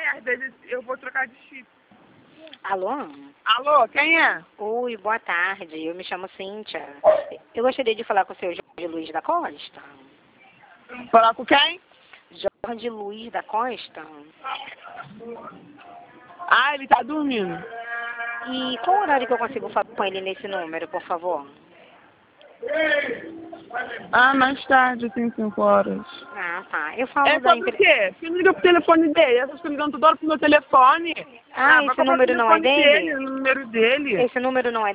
merda, eu vou trocar de chip. Alô? Alô, quem é? Oi, boa tarde. Eu me chamo Cíntia. Eu gostaria de falar com o seu Jorge Luiz da Costa. Falar com quem? Jorge Luiz da Costa? Ah, ele tá dormindo. E qual horário que eu consigo falar com ele nesse número, por favor? Ah, mais tarde, tem 5 horas. Ah, tá. Eu falo É da sobre o quê? Você liga pro telefone dele, essas estão ligando toda hora pro meu telefone. Ah, vai esse comprar o número não é telefone dele? o número dele. Esse número não é